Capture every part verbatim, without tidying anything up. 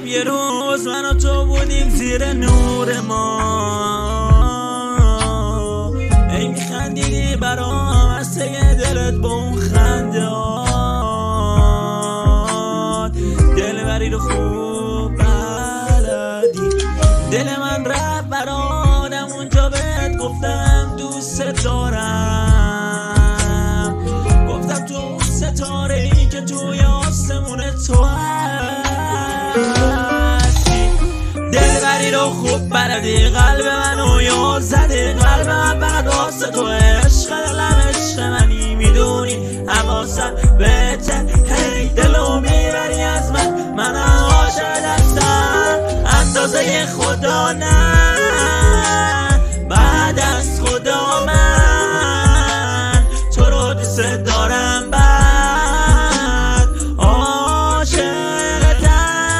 شب یه روز من و تو بودیم زیر نور ما، ای میخندیدی برام از ته دلت با اون خندهات. دلبری رو خوب بلدی، دل من رفت برادم اونجا بهت گفتم دوست دارم. گفتم تو اون ستاره ای که توی آسمون تو هستی. دلبری رو خوب بلدی، قلب منو یار زدی، قلب من بعد واسه تو عشق دلم عشق منی، میدونی حواسم بهته، هی دلو میبری از من، من عاشق دستم اندازه خدا نه، بعد از خدا من تو رو دوست دارم، بعد عاشقتم.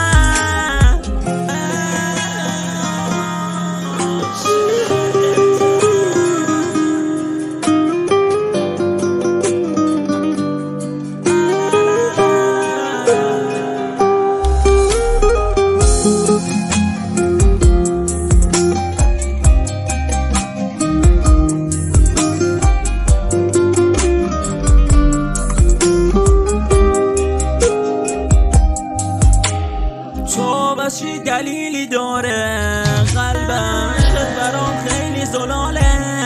تو باشی دلیلی داره قلبم، عشقت برام خیلی زلاله،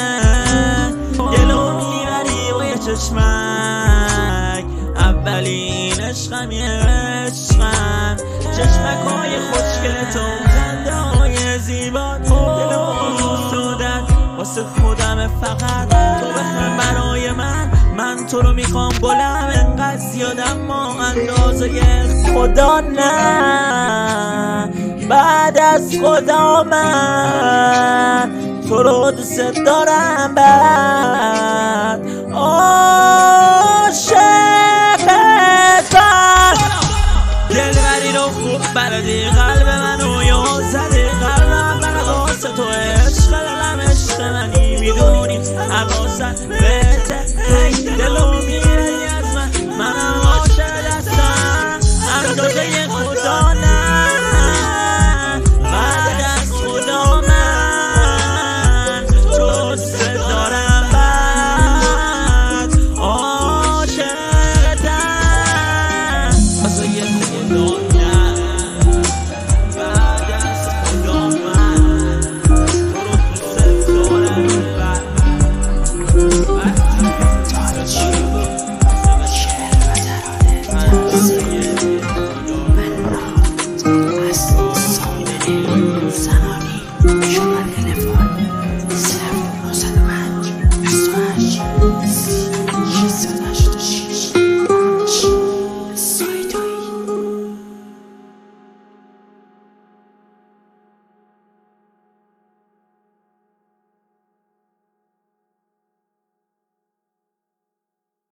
دلو میبری و یه چشمک، اولین عشقم یه عشقم، چشمکای خوشگل تو، خنده های زیبا، دلو دوست دادن واسه خودم، فقط تو بخم برای من، من تو رو میخوام گلم، انقدر زیادم ما اندازه خدا نه، بعد از خدا من تو رو دوست دارم، بعد عاشق